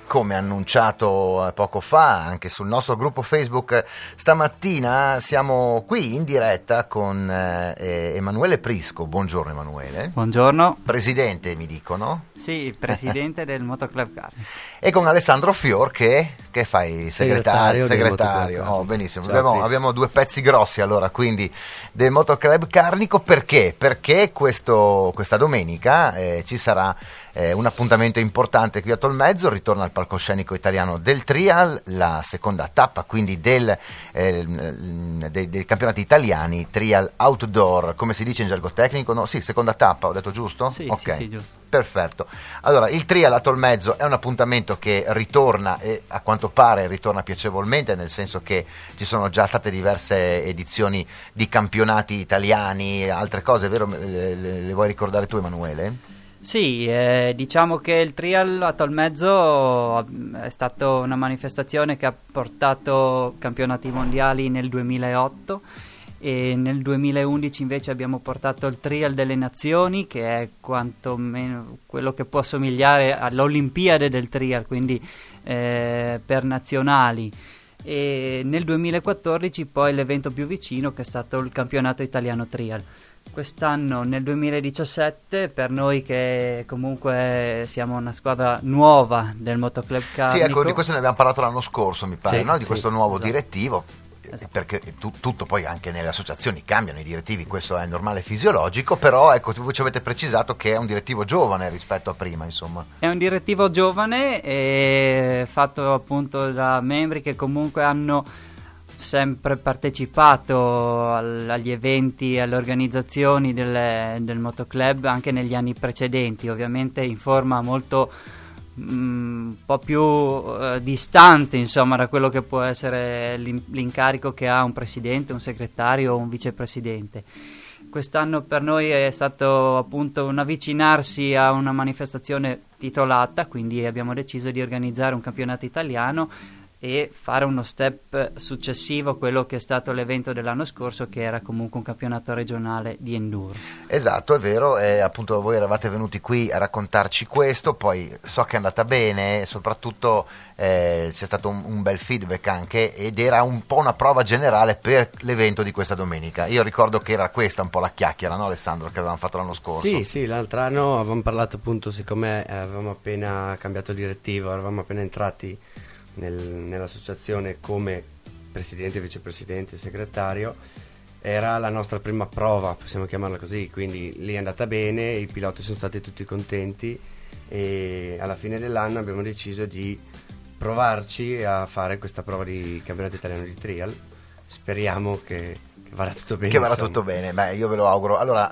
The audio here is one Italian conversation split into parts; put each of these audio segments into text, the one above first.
come annunciato poco fa anche sul nostro gruppo Facebook stamattina, siamo qui in diretta con Emanuele Prisco. Buongiorno Emanuele. Buongiorno. Presidente, mi dicono? Sì, presidente del Motoclub Carnico. E con Alessandro Fior che fai? Segretario. Oh, benissimo. Abbiamo due pezzi grossi allora, quindi del Motoclub Carnico. Perché? Perché questa domenica ci sarà un appuntamento importante qui a Tolmezzo. Ritorna al palcoscenico italiano del trial, la seconda tappa quindi dei campionati italiani trial outdoor, come si dice in gergo tecnico? No, sì, seconda tappa, ho detto giusto? Sì, okay. sì, giusto. Perfetto. Allora, il trial a Tolmezzo è un appuntamento che ritorna e a quanto pare ritorna piacevolmente, nel senso che ci sono già state diverse edizioni di campionati italiani, altre cose, vero? Le vuoi ricordare tu, Emanuele? Sì, diciamo che il trial a Tolmezzo è stata una manifestazione che ha portato campionati mondiali nel 2008 e nel 2011 invece abbiamo portato il trial delle nazioni, che è quantomeno quello che può somigliare all'Olimpiade del trial, quindi per nazionali. E nel 2014 poi l'evento più vicino, che è stato il campionato italiano trial. Quest'anno, nel 2017, per noi che comunque siamo una squadra nuova del Motoclub Carnico. Sì, ecco, di questo ne abbiamo parlato l'anno scorso, mi pare, sì, no? Di questo nuovo esatto. direttivo. Esatto. Perché tutto poi anche nelle associazioni cambiano i direttivi, questo è normale e fisiologico, però ecco, voi ci avete precisato che è un direttivo giovane rispetto a prima, insomma. È un direttivo giovane e fatto appunto da membri che comunque hanno sempre partecipato agli eventi e alle organizzazioni del motoclub anche negli anni precedenti, ovviamente in forma molto un po' più distante, insomma, da quello che può essere l'incarico che ha un presidente, un segretario o un vicepresidente. Quest'anno per noi è stato appunto un avvicinarsi a una manifestazione titolata, quindi abbiamo deciso di organizzare un campionato italiano e fare uno step successivo a quello che è stato l'evento dell'anno scorso, che era comunque un campionato regionale di enduro. Esatto, è vero, e appunto voi eravate venuti qui a raccontarci questo, poi so che è andata bene, soprattutto c'è stato un bel feedback anche, ed era un po' una prova generale per l'evento di questa domenica. Io ricordo che era questa un po' la chiacchiera, no Alessandro, che avevamo fatto l'anno scorso? Sì, l'altro anno avevamo parlato appunto, siccome avevamo appena cambiato direttivo, eravamo appena entrati nell'associazione come presidente, vicepresidente e segretario, era la nostra prima prova, possiamo chiamarla così, quindi lì è andata bene, i piloti sono stati tutti contenti e alla fine dell'anno abbiamo deciso di provarci a fare questa prova di campionato italiano di trial. Speriamo che vada tutto bene. Che vada tutto bene, beh, io ve lo auguro. Allora,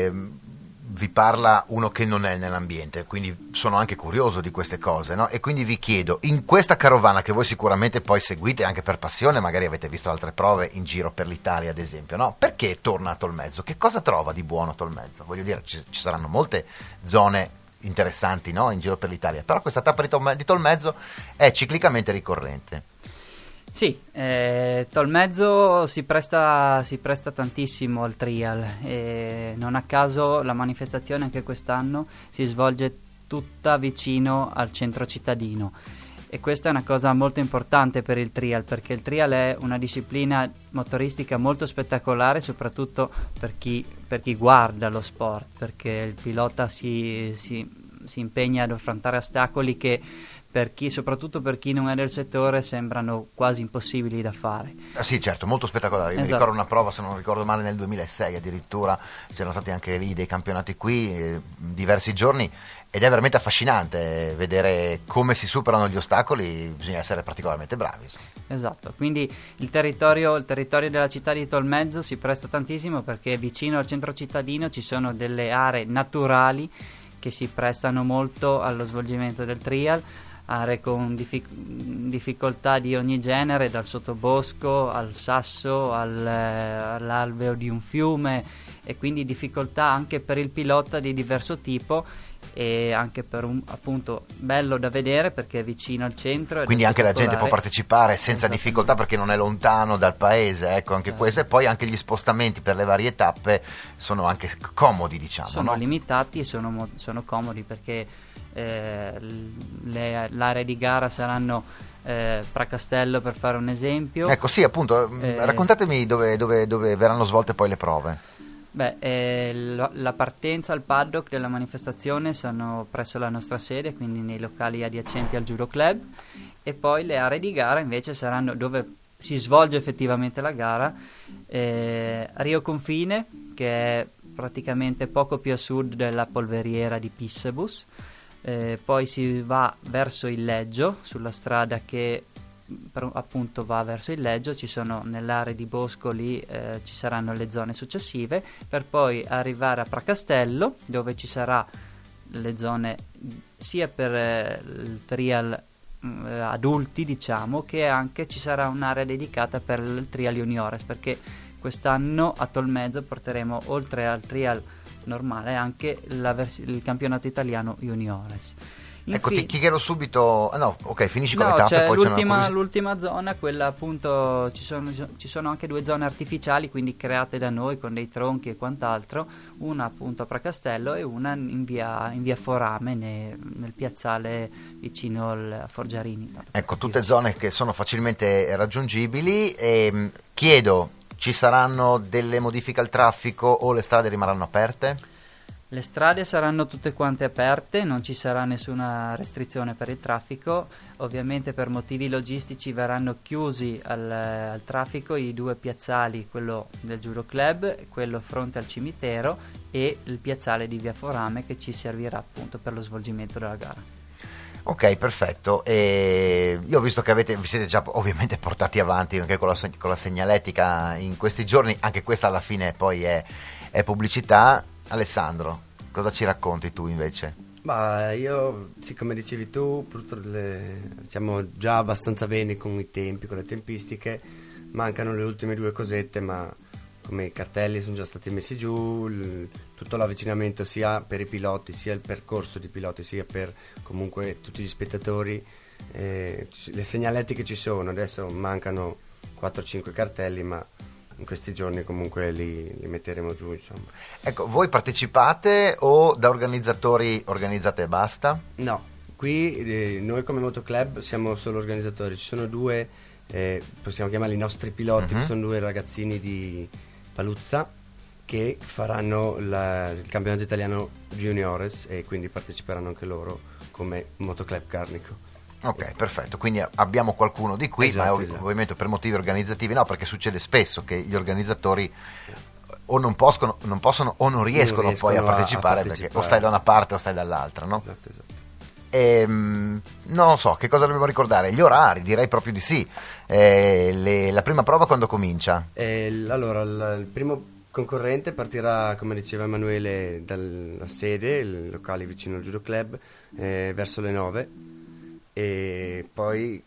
vi parla uno che non è nell'ambiente, quindi sono anche curioso di queste cose, no? E quindi vi chiedo, in questa carovana che voi sicuramente poi seguite anche per passione, magari avete visto altre prove in giro per l'Italia ad esempio, no? Perché torna a Tolmezzo? Che cosa trova di buono Tolmezzo? Voglio dire, ci saranno molte zone interessanti, no? In giro per l'Italia, però questa tappa di Tolmezzo è ciclicamente ricorrente. Sì, Tolmezzo si presta tantissimo al trial e non a caso la manifestazione anche quest'anno si svolge tutta vicino al centro cittadino, e questa è una cosa molto importante per il trial, perché il trial è una disciplina motoristica molto spettacolare, soprattutto per chi guarda lo sport, perché il pilota si impegna ad affrontare ostacoli che soprattutto per chi non è del settore sembrano quasi impossibili da fare. Sì, certo, molto spettacolare. Esatto. Mi ricordo una prova, se non ricordo male, nel 2006 addirittura, c'erano stati anche lì dei campionati qui diversi giorni, ed è veramente affascinante vedere come si superano gli ostacoli, bisogna essere particolarmente bravi. Esatto, quindi il territorio della città di Tolmezzo si presta tantissimo, perché vicino al centro cittadino ci sono delle aree naturali che si prestano molto allo svolgimento del trial, aree con difficoltà di ogni genere, dal sottobosco al sasso all'alveo di un fiume, e quindi difficoltà anche per il pilota di diverso tipo, e anche per appunto bello da vedere perché è vicino al centro, quindi anche la gente può partecipare senza difficoltà perché non è lontano dal paese, ecco, anche questo. E poi anche gli spostamenti per le varie tappe sono anche comodi, diciamo, sono no? limitati e sono comodi, perché l'area di gara saranno Pracastello, per fare un esempio. Ecco, sì, appunto, raccontatemi dove verranno svolte poi le prove. La partenza al paddock della manifestazione sono presso la nostra sede, quindi nei locali adiacenti al Judo Club, e poi le aree di gara invece saranno dove si svolge effettivamente la gara, Rio Confine, che è praticamente poco più a sud della polveriera di Pissebus, poi si va verso il Leggio, sulla strada che appunto va verso il Leggio, ci sono nell'area di bosco lì, ci saranno le zone successive, per poi arrivare a Pracastello, dove ci sarà le zone sia per il trial adulti, diciamo, che anche ci sarà un'area dedicata per il trial juniores, perché quest'anno a Tolmezzo porteremo, oltre al trial normale, anche il campionato italiano juniores. Ecco, ti chiedo subito. No, ok, finisci con le tappe, poi l'ultima zona, quella appunto, ci sono anche 2 zone artificiali, quindi create da noi con dei tronchi e quant'altro, una appunto a Pracastello e una in via Forame, nel piazzale vicino a Forgiarini. Ecco, tutte zone che sono facilmente raggiungibili. Chiedo, ci saranno delle modifiche al traffico o le strade rimarranno aperte? Le strade saranno tutte quante aperte, non ci sarà nessuna restrizione per il traffico. Ovviamente per motivi logistici verranno chiusi al traffico i 2 piazzali, quello del Judo Club, quello fronte al cimitero, e il piazzale di via Forame, che ci servirà appunto per lo svolgimento della gara. Ok, perfetto. Io ho visto che vi siete già ovviamente portati avanti anche con la segnaletica in questi giorni, anche questa alla fine poi è pubblicità. Alessandro, cosa ci racconti tu invece? Io, sì, come dicevi tu, siamo già abbastanza bene con i tempi, con le tempistiche, mancano le ultime 2 cosette, ma come i cartelli sono già stati messi giù, tutto l'avvicinamento sia per i piloti, sia il percorso di piloti, sia per comunque tutti gli spettatori, le segnaletiche ci sono, adesso mancano 4-5 cartelli, ma in questi giorni comunque li metteremo giù, insomma. Ecco, voi partecipate o da organizzatori organizzate e basta? No, qui noi come Motoclub siamo solo organizzatori, ci sono 2, possiamo chiamarli i nostri piloti, che sono 2 ragazzini di Paluzza che faranno il campionato italiano juniores e quindi parteciperanno anche loro come Motoclub Carnico. Ok, perfetto, quindi abbiamo qualcuno di qui, esatto, ma ovviamente per motivi organizzativi no, perché succede spesso che gli organizzatori o non possono o non riescono poi a partecipare, perché o stai da una parte o stai dall'altra, no? Esatto. Non lo so, che cosa dobbiamo ricordare? Gli orari, direi proprio di sì. La prima prova quando comincia? Allora, il primo concorrente partirà, come diceva Emanuele, dalla sede, il locale vicino al Judo Club, verso le 9. E poi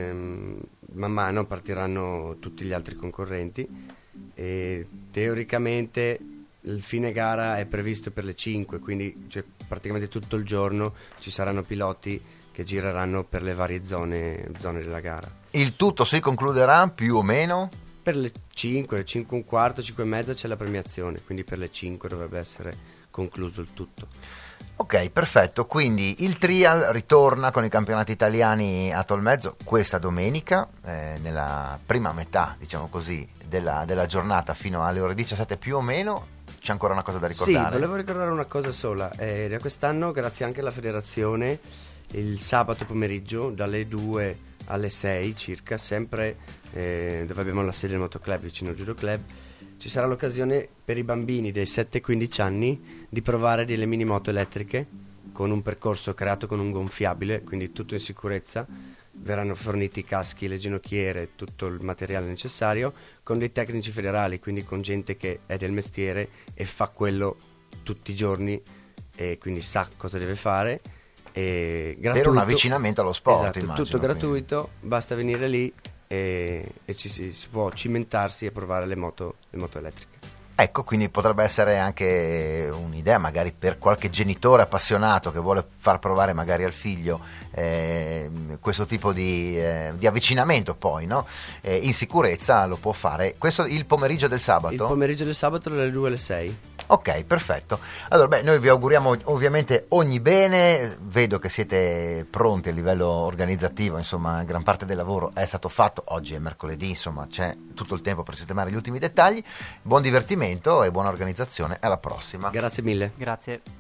man mano partiranno tutti gli altri concorrenti e teoricamente il fine gara è previsto per le 5, quindi praticamente tutto il giorno ci saranno piloti che gireranno per le varie zone della gara. Il tutto si concluderà più o meno? Per le 5 e un quarto, 5 e mezza c'è la premiazione, quindi per le 5 dovrebbe essere concluso il tutto. Ok, perfetto, quindi il trial ritorna con i campionati italiani a Tolmezzo questa domenica, nella prima metà, diciamo così, della giornata fino alle ore 17 più o meno. C'è ancora una cosa da ricordare? Sì, volevo ricordare una cosa sola. Da quest'anno, grazie anche alla federazione, il sabato pomeriggio dalle 2 alle 6 circa, sempre dove abbiamo la sede del Motoclub vicino al Judo Club, ci sarà l'occasione per i bambini dai 7-15 anni di provare delle mini moto elettriche con un percorso creato con un gonfiabile, quindi tutto in sicurezza. Verranno forniti i caschi, le ginocchiere, tutto il materiale necessario, con dei tecnici federali, quindi con gente che è del mestiere e fa quello tutti i giorni e quindi sa cosa deve fare. E per un avvicinamento allo sport, esatto, immagino, tutto gratuito, basta venire lì e si può cimentarsi e provare le moto elettriche. Ecco, quindi potrebbe essere anche un'idea magari per qualche genitore appassionato che vuole far provare magari al figlio questo tipo di avvicinamento poi, no? In sicurezza lo può fare. Questo il pomeriggio del sabato? Il pomeriggio del sabato dalle 2 alle 6. Ok, perfetto. Allora, noi vi auguriamo ovviamente ogni bene, vedo che siete pronti a livello organizzativo, insomma, gran parte del lavoro è stato fatto, oggi è mercoledì, insomma, c'è tutto il tempo per sistemare gli ultimi dettagli. Buon divertimento e buona organizzazione, alla prossima. Grazie mille. Grazie.